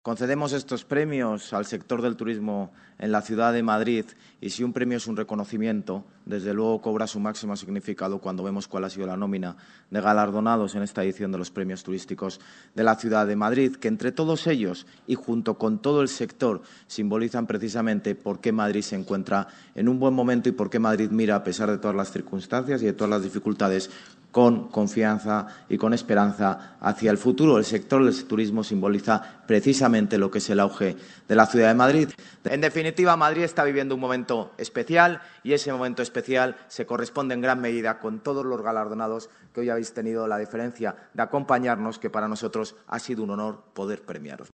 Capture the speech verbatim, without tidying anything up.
Concedemos estos premios al sector del turismo en la ciudad de Madrid y si un premio es un reconocimiento, desde luego cobra su máximo significado cuando vemos cuál ha sido la nómina de galardonados en esta edición de los premios turísticos de la ciudad de Madrid, que entre todos ellos y junto con todo el sector simbolizan precisamente por qué Madrid se encuentra en un buen momento y por qué Madrid mira, a pesar de todas las circunstancias y de todas las dificultades, con confianza y con esperanza hacia el futuro. El sector del turismo simboliza precisamente lo que es el auge de la ciudad de Madrid. En definitiva, Madrid está viviendo un momento especial y ese momento especial se corresponde en gran medida con todos los galardonados que hoy habéis tenido la deferencia de acompañarnos, que para nosotros ha sido un honor poder premiaros.